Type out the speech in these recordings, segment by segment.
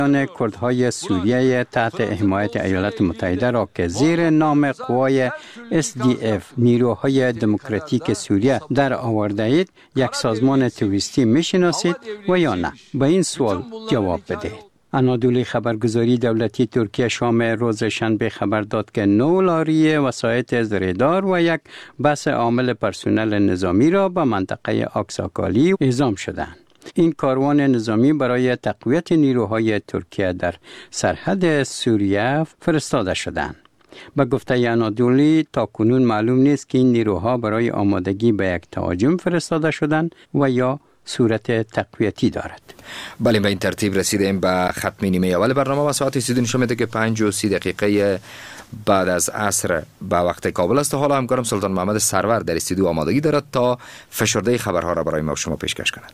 کردهای سوریه تحت حمایت ایالات متحده را که زیر نام قوای SDF نیروهای دموکراتیک سوریه در آورده اید یک سازمان تروریستی میشناسید و یا نه؟ به این سوال جواب بدهید. انادولی خبرگزاری دولتی ترکیه شام روز شنبه خبر داد که 9 لاری وسایط از رادار و یک بس عامل پرسنل نظامی را به منطقه آکساکالی اعزام شدند. این کاروان نظامی برای تقویت نیروهای ترکیه در سرحد سوریه فرستاده شدند. به گفته انادولی تا کنون معلوم نیست که این نیروها برای آمادگی به یک تهاجم فرستاده شدند و یا صورت تقویتی دارد. بله، به این ترتیب رسیدیم به ختم نیمه اول برنامه و ساعت استودیو نشون میده که 5:30 بعد از عصر به وقت کابل است. حالا همکارم سلطان محمد سرور در استودیو آمادگی دارد تا فشرده خبرها را برای ما و شما پیشکش کند.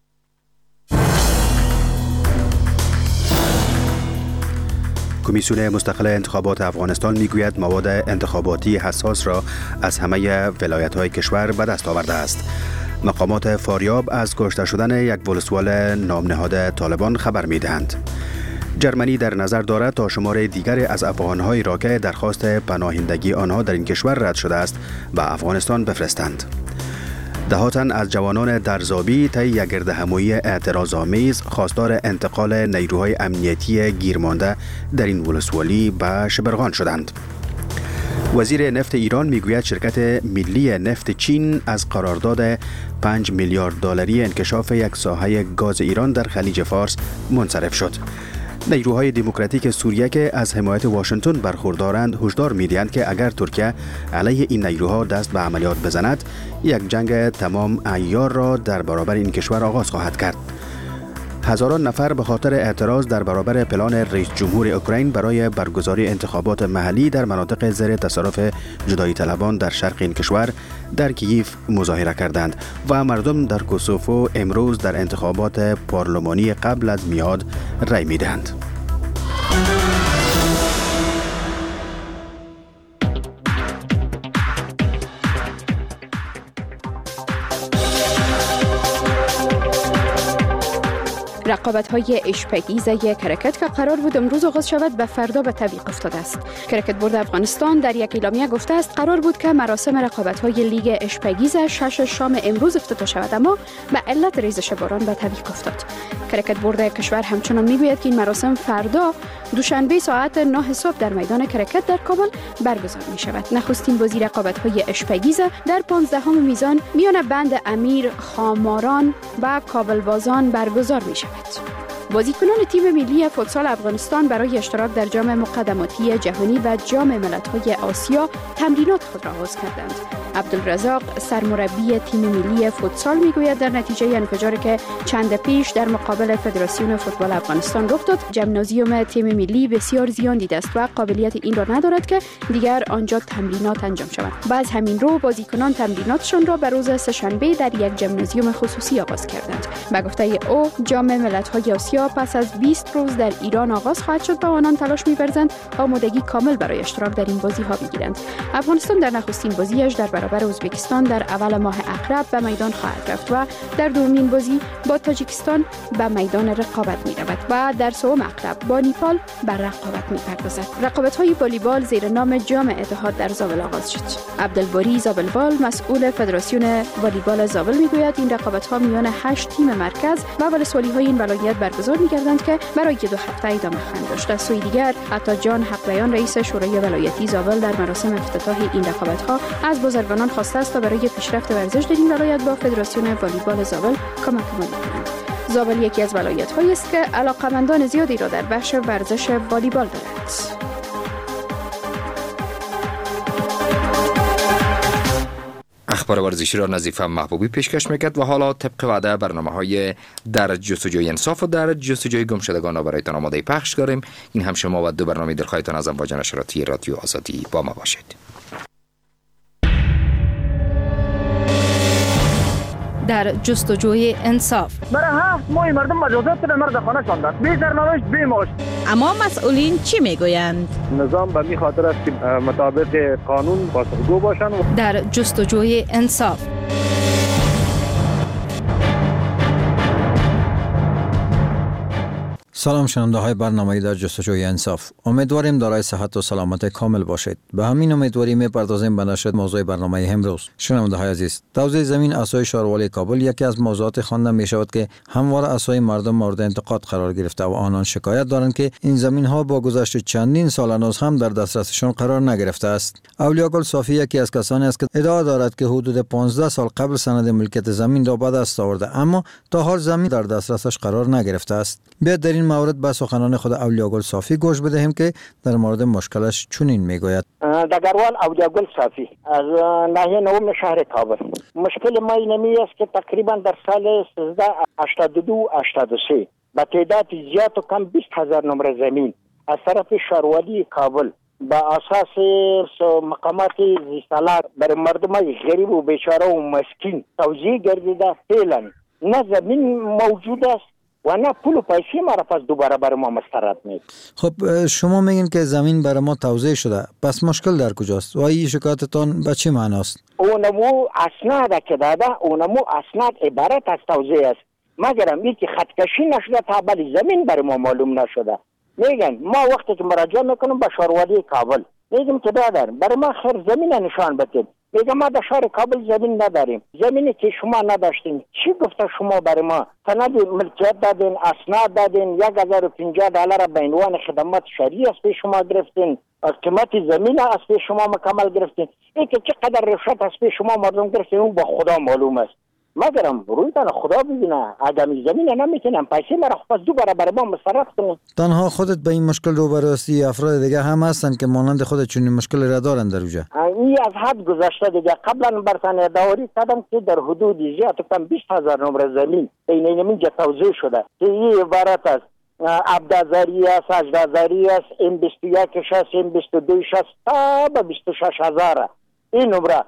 کمیسیون مستقل انتخابات افغانستان میگوید مواد انتخاباتی حساس را از همه ولایت‌های کشور به دست آورده است. مقامات فاریاب از کشته شدن یک ولسوال نام نهاد طالبان خبر می‌دهند. جرمنی در نظر دارد تا شمار دیگر از افغان‌هایی را که درخواست پناهندگی آنها در این کشور رد شده است به افغانستان بفرستند. ده تن از جوانان درزابی طی یک گردهمایی اعتراض‌آمیز خواستار انتقال نیروهای امنیتی گیرمانده در این ولسوالی به شبرغان شدند. وزیر نفت ایران میگوید شرکت ملی نفت چین از قرارداد 5 میلیارد دلاری انکشاف یک ساحه گاز ایران در خلیج فارس منصرف شد. نیروهای دموکراتیک سوریه که از حمایت واشنگتن برخوردارند هشدار می‌دهند که اگر ترکیه علیه این نیروها دست به عملیات بزند، یک جنگ تمام عیار را در برابر این کشور آغاز خواهد کرد. هزاران نفر به خاطر اعتراض در برابر پلان رئیس جمهور اوکراین برای برگزاری انتخابات محلی در مناطق زیر تصرف جدایی طلبان در شرق این کشور در کییف مظاهره کردند و مردم در کوسوفو امروز در انتخابات پارلمانی قبل از میعاد رای می‌دهند. رقابت‌های اشپگیز کرکت که قرار بود امروز آغاز شود به فردا به تعویق افتاده است. کرکت بورد افغانستان در یک اعلامیه گفته است قرار بود که مراسم رقابت‌های لیگ اشپگیز 6 شام امروز افتتاح شود، اما به علت ریزش باران به تعویق افتاد. کرکت بورد کشور همچنان میگوید که این مراسم فردا دوشنبه ساعت 9 صبح در میدان کرکت در کابل برگزار می شود. نخستین بازی رقابت‌های اشپگیز در 15ام میزان میان بند امیر، خاماران و کابل بازان برگزار می شود. بازیکنان تیم ملی فوتسال افغانستان برای اشتراک در جام مقدماتی جهانی و جام ملت‌های آسیا تمرینات خود را آغاز کردند. عبدالرزاق سرمربی تیم ملی فوتسال میگوید در نتیجه انفجاری که چند پیش در مقابل فدراسیون فوتبال افغانستان رخ داد، ژیمنازیوم تیم ملی بسیار زیان دیده است و قابلیت این را ندارد که دیگر آنجا تمرینات انجام شود. باز همین رو بازیکنان تمریناتشان را به روز سه‌شنبه در یک ژیمنازیوم خصوصی آغاز کردند. به گفته او جام ملت‌های آسیا پس از 20 روز در ایران آغاز خواهد شد و آنان تلاش می‌ورزند آمادگی کامل برای اشتراک در این بازی‌ها بگیرند. افغانستان در نخستین بازیش در برابر ازبکستان در اول ماه اقرب به میدان خواهد رفت و در دومین بازی با تاجیکستان به میدان رقابت می‌رود و در سوم اقرب با نیپال بر رقابت می‌پردازد. رقابت‌های والیبال زیر نام جام اتحاد در زابل آغاز شد. عبدالباری زابلبال مسئول فدراسیون والیبال زابل میگوید این رقابت‌ها میان 8 تیم مرکز و ولسوالی‌های این ولایت برگزار می‌گردند که برای 2 هفته ادامه خواهند داشت. از سوی دیگر عطا جان حقبیان رئیس شورای ولایتی زابل در مراسم افتتاح این رقابت‌ها از بازرگانان خواسته است تا برای پیشرفت ورزش در این ولایت با فدراسیون والیبال زابل کمک کنند. زابل یکی از ولایت‌هایی است که علاقه‌مندان زیادی را در بخش ورزش والیبال دارد. اخبار ورزشی را نظیفه محبوبی پیشکش میکرد و حالا طبق وعده برنامه‌های در جستجوی انصاف و در جستجوی گمشدگان را برایتان آماده پخش داریم. این هم شما و 2 برنامه دلخواهتان از امواج نشراتی رادیو آزادی با ما باشید. در جستجوی انصاف برای 7 ماه مردم مجازات به مرد خانه شاندند، بی سرنوشت بی معاش. اما مسئولین چی میگویند؟ نظام به می خاطر است که مطابق قانون پاسخگو باشند. در جستجوی انصاف سلام شنونده های برنامه در جستجوی انصاف. امیدواریم دارای صحت و سلامت کامل باشید. به همین امیدواری می‌پردازیم به نشر موضوع برنامه امروز. شنونده های عزیز، توزیع زمین اسای شهروالی کابل یکی از موضوعات خوانده می شود که همواره اسای مردم مورد انتقاد قرار گرفته و آنان شکایت دارند که این زمین ها با گذشت چندین سال هنوز هم در دسترسشان قرار نگرفته است. اولیاگل صافی یکی از کسانی است که ادعا دارد که حدود 15 سال قبل سند ملکیت زمین را به دست آورده، اما تا حال زمین در دسترسش قرار نگرفته است. بیاید در این مورد به سخنان خود اولیاگل صافی گوش بدهیم که در مورد مشکلش چنین میگوید. دگروال اولیاگل صافی از ناحیه نهم شهر کابل. مشکل ما اینمی است که تقریبا در سال 1382-83 با تعداد زیاد و کم 20,000 نمره زمین از طرف شهروالی کابل با اساس مقامات زیستالات برای مردم غریب و بیچاره و مسکین توزیع گردیده. فعلا نه زمین موجود است و نه پول و پیسه ما را پس دوباره برای ما مسترد نیست. خب شما میگین که زمین برای ما توزیع شده، پس مشکل در کجاست و این شکایتتان به چی معناست؟ اونمو اسناد که داده، اونمو اسناد عبارت از توزیع است، مگرم یکی خطکشی نشده تا بلی زمین برای ما معلوم نشده. میگن ما وقتی که مراجعه میکنم به شهروالی کابل میگم که برادر برای ما خیر زمین نشان بدید. میگم ما در شهر کابل زمین نداریم. زمینی که شما نداشتین چی گفته شما برای ما؟ سند ملکیت دادین، اسناد دادین، $1050 به عنوان خدمات شهری از پیش شما گرفتین، قیمت زمین از پیش شما مکمل گرفتین. این که چقدر رشوت از پیش شما مردم گرفتین اون با خدا معلوم است. مگرم روی تن خدا ببینه آدمی زمین نمیتونم پیسه مرا خواست دوباره برای ما مصرف کنیم. تنها خودت به این مشکل روبرو هستی؟ افراد دیگه هم هستند که مانند خودت چنین مشکل را دارند در اونجا؟ این از حد گذشته دیگه. قبلا برسانه داوری کردم که در حدود زیاد کم 20,000 نمره زمین بین اینجا توزیع شده که این عبارت است 17,000 است، 18,000 است، M21 است، M22 است تا به 26,000. این نمره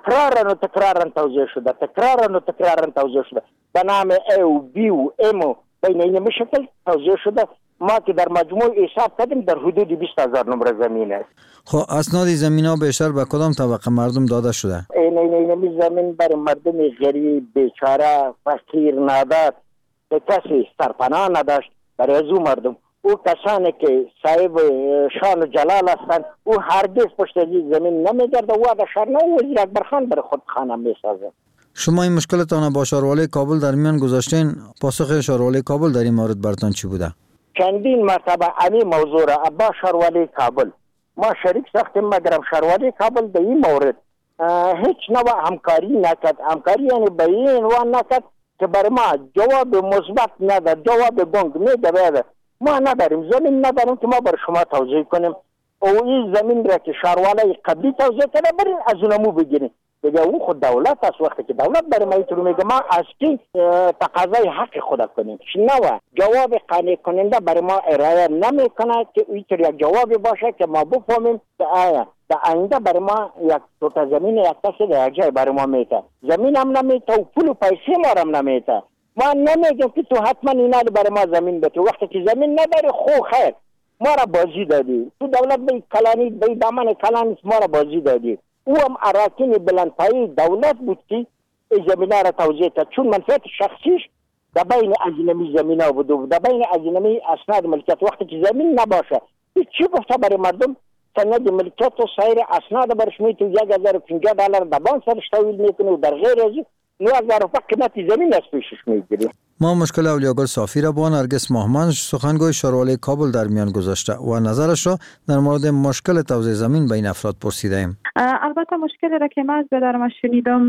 تکرارن توزیع شده، تکرارن توزیع شده به نام A و B و M و بین این شکل توزیع شده. ما که در مجموع حساب کردیم در حدود 20,000 نمره زمین است. خب اسناد زمین ها بیشتر به کدام طبقه مردم داده شده؟ این زمین برای مردم غریب، بیچاره، فقیر، نادار که کسی سرپناه نداشت برای از او مردم. او کسانی که صاحب شان و جلال هستند او هرگز پشت زمین نمیگرده و در شهر نو وزیر اکبر خان برای خود خانه میسازه. شما این مشکلتان با شهروالی کابل در میان گذاشتین، پاسخ شهروالی کابل در این مورد برتان چی بوده؟ چندین مرتبه همین موضوع را با شهروالی کابل ما شریک ساختیم، مگرم شهروالی کابل در این مورد هیچ نوع همکاری نکرد. همکاری یعنی به این عنوان نکرد که برای ما جواب مثبت نده، جواب گنگ میده. ما نداریم زمین، نداریم که ما برای شما توزیع کنیم. او این زمین را که شهروالی قبلی توزیع کرده برین از اونمو بگیریم. دیگه اون خود دولت است. وقتی که دولت برای ما اینطور میگه ما از کی تقاضای حق خود کنیم؟ نه جواب قانع کننده برای ما ارائه نمیکنه که اینطور یک جوابی باشه که ما بفهمیم که آیا در آینده برای ما یک توتا زمین یک کسی در جای برای ما میته. زمین هم نمیته و پول و پیسه ما هم نمیته. ما نمیگیم که تو حتما اینا برای ما زمین بده. وقتی که زمین نداری خو خیر ما را بازی دادی. تو دولت به کلانی به دامن کلانی ما را بازی دادی. او هم اراکین بلندپایی دولت بود که زمینه را توزیع کرد، چون منفعت شخصیش در بین اجنبی زمینه بود و در بین اجنبی اسناد ملکیت. وقتی که زمین نباشه چی گفته برای مردم سند ملکیت و سایر اسناد برش میتو $1050 در بانک سرش تحویل میکنه و در غیر از 9,000 قیمت زمین از پیشش میگیره. ما مشکل اولیاگل صافی را با نرگس ماهمند سخنگوی شهروالی کابل در میان گذاشته و نظرش را در مورد مشکل توزیع زمین بین افراد پرسیده ایم. البته مشکلی را که من از بیادرم شنیدم،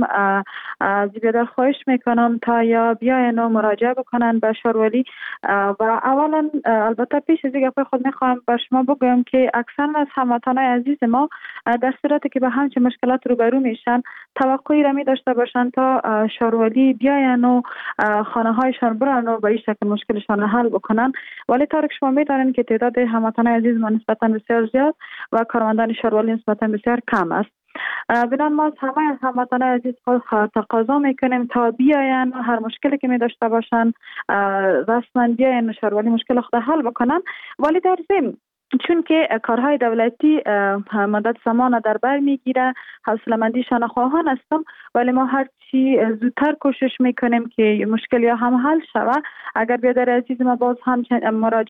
از بیادر خواهش میکنم تا یا بیاین و مراجعه بکنن به شهروالی و اولا البته پیش از دیگه خود میخواهم به شما بگویم که اکثر از هموطنان عزیز ما در صورتی که به همچین مشکلات روبرو میشن توقعی را می داشته باشن تا شهروالی بیاین و خانه هایشان برن و به این شکل مشکلشان را حل بکنن، ولی طور که شما میدانید که تعداد هموطنان عزیز ما نسبتا بسیار زیاد و کارمندان شهروالی نسبتا بسیار کم است. بنابراین ما از همه هموطنان عزیز تقاضا میکنیم تا بیاین و هر مشکلی که می داشته باشن رسما بیاین و شهروالی مشکل خود حل بکنن، ولی در ضمن چون که کارهای دولتی مدت زمان در بر میگیره حوصله‌مندیشان خواهان هستم، ولی ما هر چی زودتر کوشش میکنیم که مشکلی هم حل شود. اگر بیادر عزیز ما باز هم مراجعه